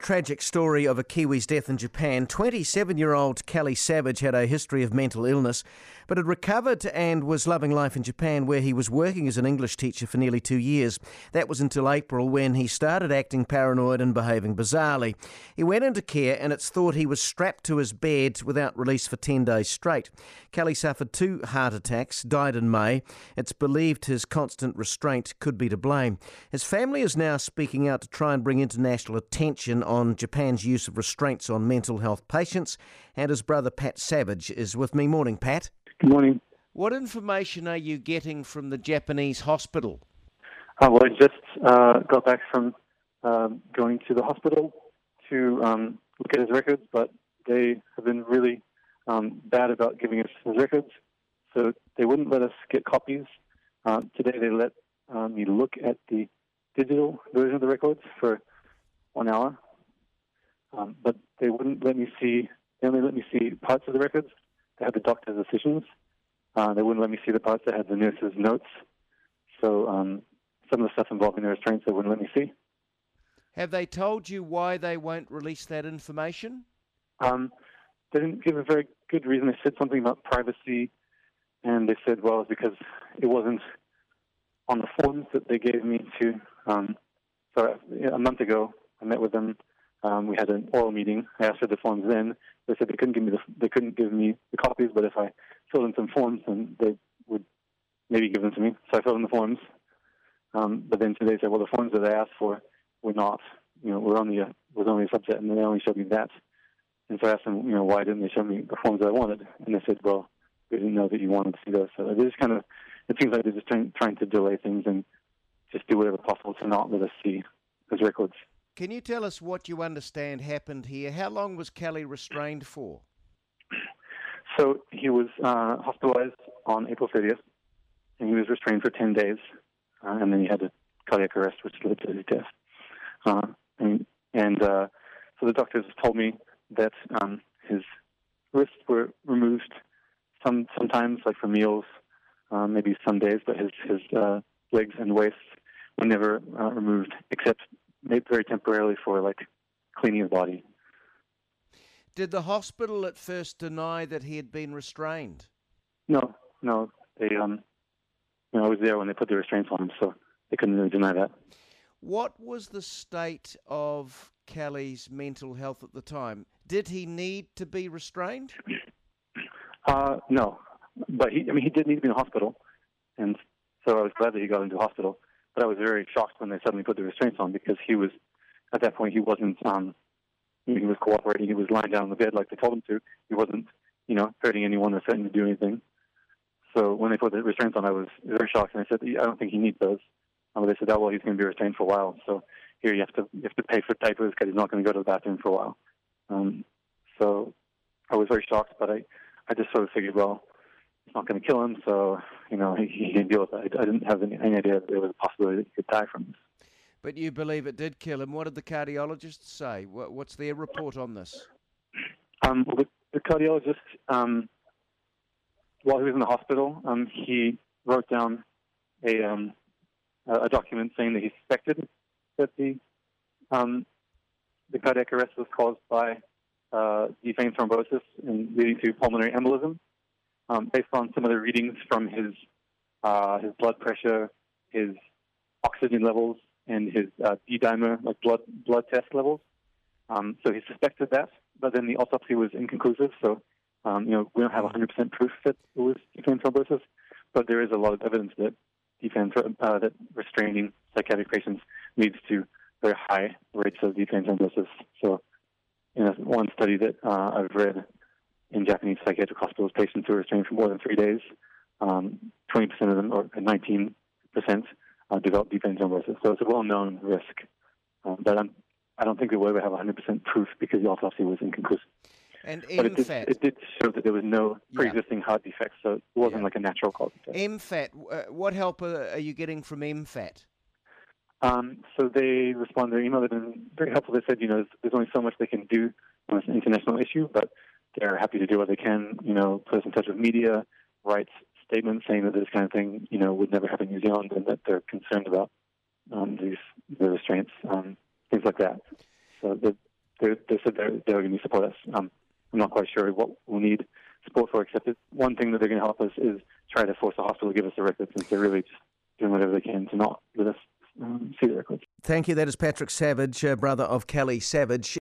tragic story of a Kiwi's death in Japan. 27-year-old Kelly Savage had a history of mental illness, but had recovered and was loving life in Japan, where he was working as an English teacher for nearly 2 years. That was until April, when he started acting paranoid and behaving bizarrely. He went into care, and it's thought he was strapped to his bed without release for 10 days straight. Kelly suffered 2 heart attacks, died in May. It's believed his constant restraint could be to blame. His family is now speaking out to try and bring international attention on Japan's use of restraints on mental health patients, and his brother Pat Savage is with me. Morning, Pat. Good morning. What information are you getting from the Japanese hospital? Well, I just got back from going to the hospital to look at his records, but they have been really bad about giving us his records, so they wouldn't let us get copies. Today they let me look at the digital version of the records for 1 hour, but they wouldn't let me see. They only let me see parts of the records that had the doctor's decisions. They wouldn't let me see the parts that had the nurse's notes. So some of the stuff involving the restraints they wouldn't let me see. Have they told you why they won't release that information? They didn't give a very good reason. They said something about privacy, and they said, well, it's because it wasn't on the forms that they gave me to. So a month ago, I met with them. We had an oral meeting. I asked for the forms then. They said they couldn't give me the copies, but if I filled in some forms, then they would maybe give them to me. So I filled in the forms. But then today they said, well, the forms that I asked for were not, was only a subset, and they only showed me that. And so I asked them, why didn't they show me the forms that I wanted? And they said, well, we didn't know that you wanted to see those. So they just it seems like they're just trying to delay things and just do whatever possible to not let us see his records. Can you tell us what you understand happened here? How long was Kelly restrained for? So he was hospitalized on April 30th, and he was restrained for 10 days, and then he had a cardiac arrest, which led to his death. So the doctors told me that his wrists were removed sometimes, like for meals, maybe some days, but his legs and waist were never removed, except maybe very temporarily for like cleaning his body. Did the hospital at first deny that he had been restrained? No. They, I was there when they put the restraints on him, so they couldn't really deny that. What was the state of Kelly's mental health at the time? Did he need to be restrained? No, but he did need to be in the hospital, and so I was glad that he got into hospital. But I was very shocked when they suddenly put the restraints on, because he was, at that point, he wasn't, he was cooperating. He was lying down on the bed like they told him to. He wasn't, hurting anyone or threatening to do anything. So when they put the restraints on, I was very shocked, and I said, I don't think he needs those. They said, oh, well, he's going to be restrained for a while, so here you have to pay for diapers because he's not going to go to the bathroom for a while. So I was very shocked, but I just sort of figured, well, it's not going to kill him, so he can deal with it. I didn't have any idea that there was a possibility that he could die from this. But you believe it did kill him. What did the cardiologists say? What's their report on this? Well, the cardiologist, while he was in the hospital, he wrote down a document saying that he suspected that the cardiac arrest was caused by deep vein thrombosis and leading to pulmonary embolism, based on some of the readings from his blood pressure, his oxygen levels, and his D-dimer, like blood test levels. So he suspected that, but then the autopsy was inconclusive. So we don't have 100% proof that it was deep vein thrombosis, but there is a lot of evidence that that restraining psychiatric patients leads to very high rates of deep vein thrombosis. So, one study that I've read in Japanese psychiatric hospitals, patients who are restrained for more than 3 days, 20% of them, or 19%, develop deep vein thrombosis. So it's a well-known risk, but I don't think that we'll ever have 100% proof because the autopsy was inconclusive. And but MFAT. It did show that there was no pre-existing heart defects, so it wasn't like a natural cause. MFAT, what help are you getting from MFAT? So they responded to their email. They've been very helpful. They said, there's only so much they can do on an international issue, but they're happy to do what they can, put us in touch with media, write statements saying that this kind of thing, would never happen in New Zealand, and that they're concerned about the restraints, things like that. So they said they're going to support us. I'm not quite sure what we'll need support for, except that one thing that they're going to help us is try to force the hospital to give us the records, since they're really just doing whatever they can to not let us see the records. Thank you. That is Patrick Savage, brother of Kelly Savage.